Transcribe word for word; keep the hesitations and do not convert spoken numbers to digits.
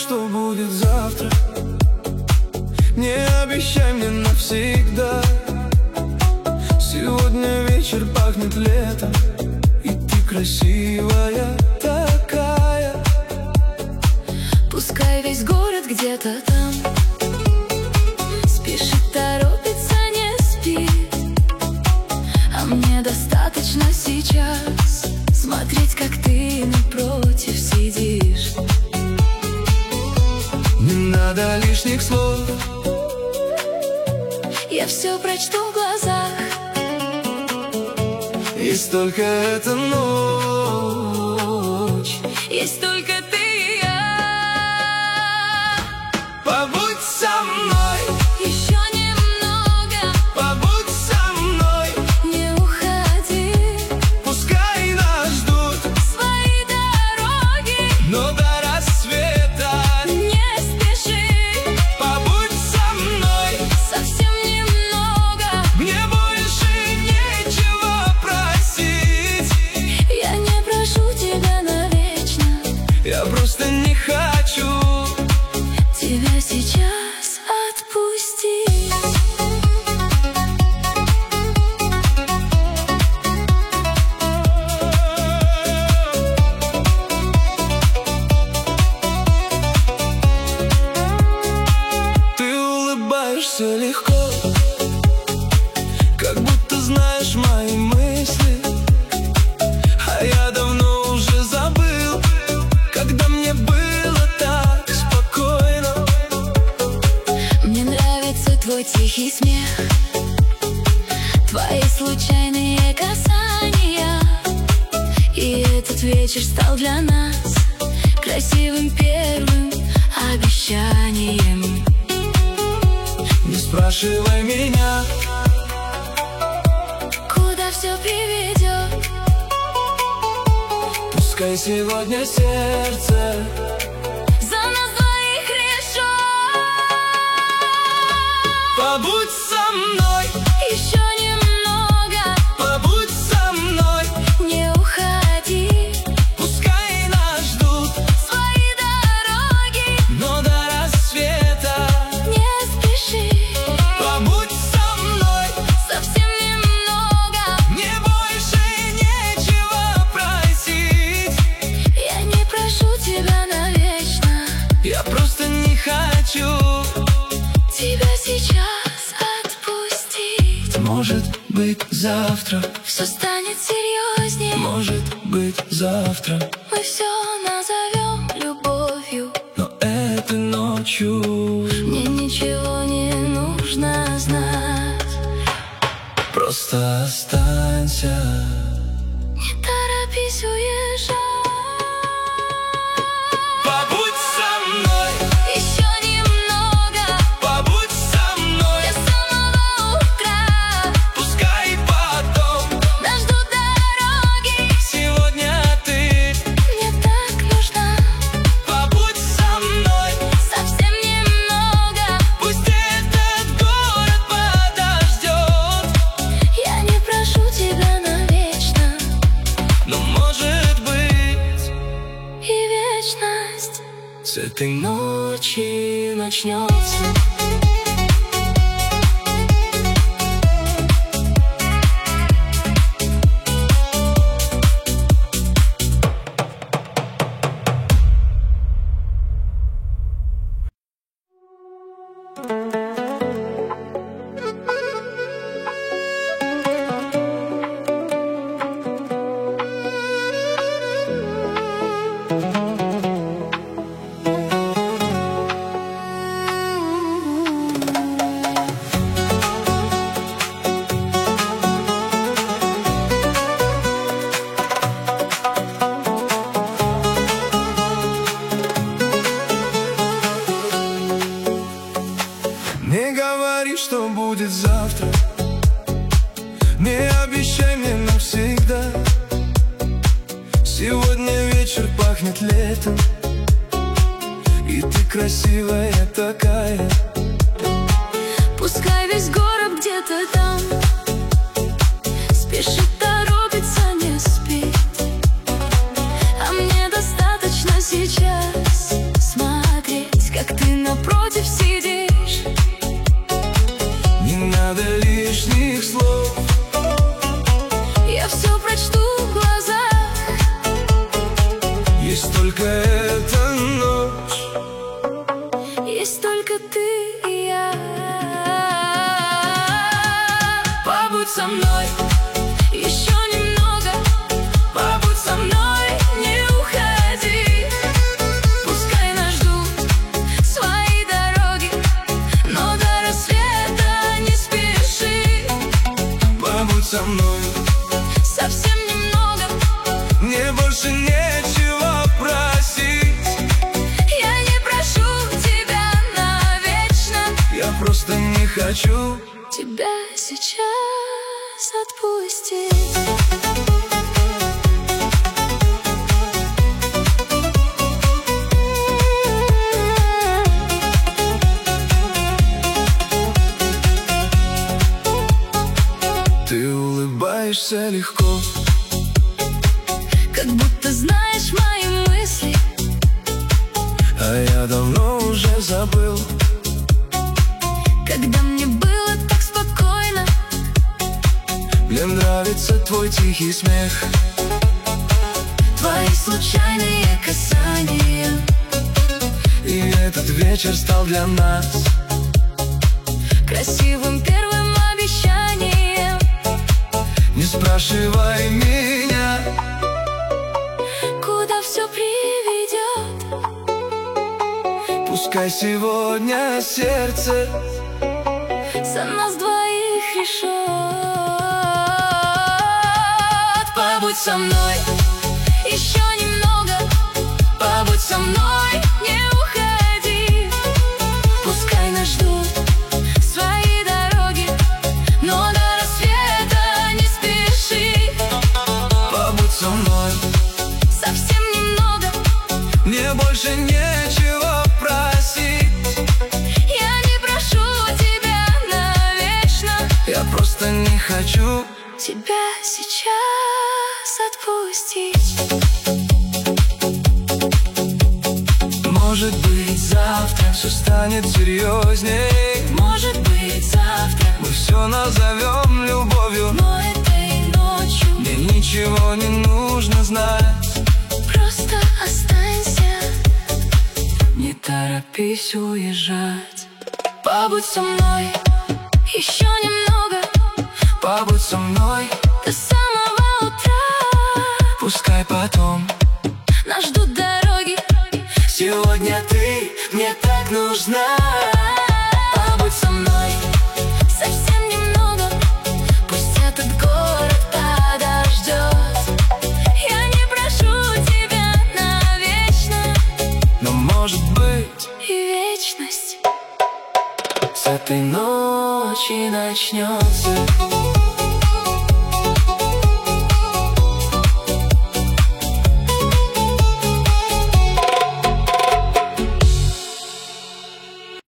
что будет завтра. Не обещай мне навсегда. Сегодня вечер пахнет летом, и ты красивая такая. Пускай весь город где-то там спешит, торопится, не спит, а мне достаточно сейчас смотреть, как ты напротив сидишь. Не надо лишних слов, я все прочту в глазах. Есть только эта ночь, есть только ты и я. Побудь со мной еще немного, побудь со мной, не уходи. пускай нас ждут Свои дороги, но до рассвета не спеши. побудь со мной, Совсем немного, мне больше нечего просить. я не прошу тебя навечно, Я просто не хочу тебя сейчас отпустить. Ты улыбаешься легко, как будто знаешь мои мысли, а я давно уже забыл, когда мне было так спокойно. Мне нравится твой тихий смех, твои случайные касания, и этот вечер стал для нас красивым первым обещанием. Не спрашивай меня, Куда все приведет, пускай сегодня сердце за нас двоих решет. побудь со мной, Еще немного, побудь со мной, не уходи. пускай нас ждут, Свои дороги, но до рассвета не спеши. побудь со мной, Совсем немного, мне больше нечего просить. я не прошу тебя навечно, Я просто не хочу. тебя сейчас отпустить. Может быть завтра, Все станет серьезнее, может быть завтра, мы все назовем любовью. но этой ночью Мне ничего не нужно знать, просто останься. не торопись уезжать. Побудь со мной, Еще немного, побудь со мной, до самого утра пускай потом нас ждут дороги. сегодня ты Мне так нужна, побудь со мной, совсем немного, пусть этот город подождет, я не прошу тебя навечно, но может быть и вечность с этой ночи начнется. Не говори, что будет завтра, не обещай мне навсегда. Сегодня вечер пахнет летом, и ты красивая такая. Пускай весь город где-то там спешит, торопится, не спит, а мне достаточно сейчас смотреть, только эта ночь, есть только ты и я. Побудь со мной еще немного, побудь со мной, не уходи. Пускай нас ждут свои дороги, но до рассвета не спеши. побудь со мной Совсем немного, мне больше нечего просить. я не прошу тебя навечно, Я просто не хочу тебя сейчас отпустить. Ты улыбаешься легко, Как будто знаешь мои мысли, а я давно уже забыл. когда мне было так спокойно. Мне нравится твой тихий смех, Твои случайные касания, и этот вечер стал для нас красивым первым обещанием. Не спрашивай меня, Куда все приведет, пускай сегодня сердце за нас двоих решет. Побудь со мной еще немного, побудь со мной, не уходи. Пускай нас ждут свои дороги, но до рассвета не спеши. побудь со мной, Совсем немного, мне больше нечего просить. я не прошу тебя навечно, Я просто не хочу тебя сейчас отпустить. Может быть, завтра все станет серьезней. Может быть, завтра, Мы все назовем любовью, но этой ночью мне ничего не нужно знать. просто останься, Не торопись уезжать, побудь со мной еще немного, побудь со мной, до самого утра. пускай потом. Нас ждут дороги, Сегодня ты мне так нужна. побудь со мной совсем немного, пусть этот город подождет. Я не прошу тебя навечно, Но может быть, и вечность с этой ночи начнется